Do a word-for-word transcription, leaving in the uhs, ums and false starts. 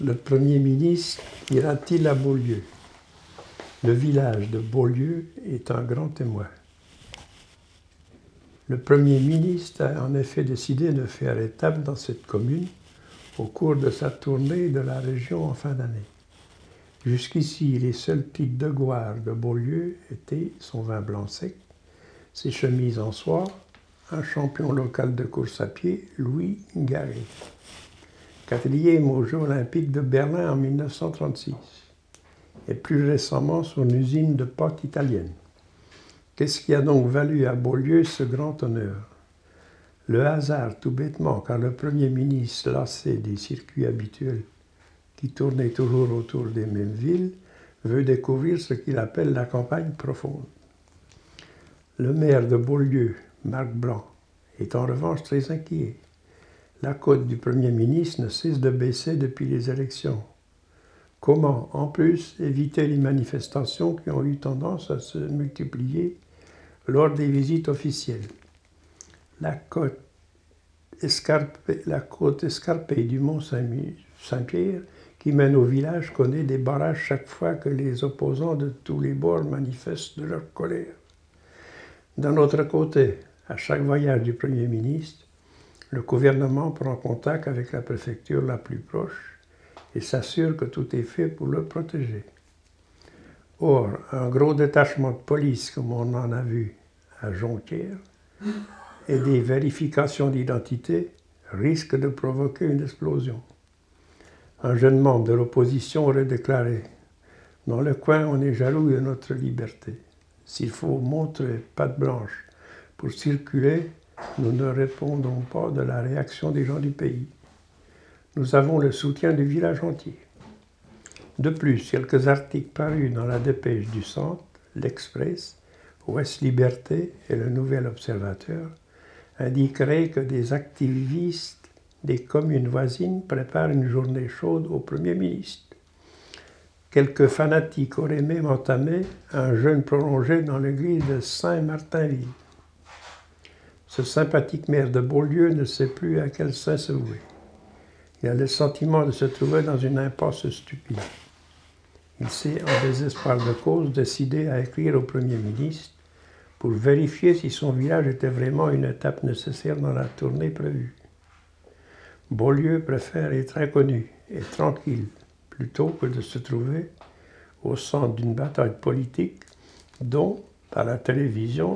Le Premier ministre ira-t-il à Beaulieu? Le village de Beaulieu est un grand témoin. Le Premier ministre a en effet décidé de faire étape dans cette commune au cours de sa tournée de la région en fin d'année. Jusqu'ici, les seuls titres de gloire de Beaulieu étaient son vin blanc sec, ses chemises en soie, un champion local de course à pied, Louis Garré, quatrième aux Jeux olympiques de Berlin en mille neuf cent trente-six, et plus récemment son usine de pâtes italienne. Qu'est-ce qui a donc valu à Beaulieu ce grand honneur? Le hasard, tout bêtement, car le Premier ministre, lassé des circuits habituels qui tournaient toujours autour des mêmes villes, veut découvrir ce qu'il appelle la campagne profonde. Le maire de Beaulieu, Marc Blanc, est en revanche très inquiet. La cote du Premier ministre ne cesse de baisser depuis les élections. Comment, en plus, éviter les manifestations qui ont eu tendance à se multiplier lors des visites officielles? La côte escarpée, la côte escarpée du mont Saint-Pierre, qui mène au village, connaît des barrages chaque fois que les opposants de tous les bords manifestent de leur colère. D'un autre côté, à chaque voyage du Premier ministre, le gouvernement prend contact avec la préfecture la plus proche et s'assure que tout est fait pour le protéger. Or, un gros détachement de police, comme on en a vu à Jonquière, et des vérifications d'identité risquent de provoquer une explosion. Un jeune membre de l'opposition aurait déclaré « Dans le coin, on est jaloux de notre liberté. S'il faut montrer patte blanche pour circuler, nous ne répondons pas de la réaction des gens du pays. Nous avons le soutien du village entier. » De plus, quelques articles parus dans la Dépêche du Centre, l'Express, Ouest Liberté et le Nouvel Observateur indiqueraient que des activistes des communes voisines préparent une journée chaude au Premier ministre. Quelques fanatiques auraient même entamé un jeûne prolongé dans l'église de Saint-Martinville. Ce sympathique maire de Beaulieu ne sait plus à quel saint se vouer. Il a le sentiment de se trouver dans une impasse stupide. Il s'est, en désespoir de cause, décidé à écrire au Premier ministre pour vérifier si son village était vraiment une étape nécessaire dans la tournée prévue. Beaulieu préfère être inconnu et tranquille plutôt que de se trouver au centre d'une bataille politique dont, par la télévision,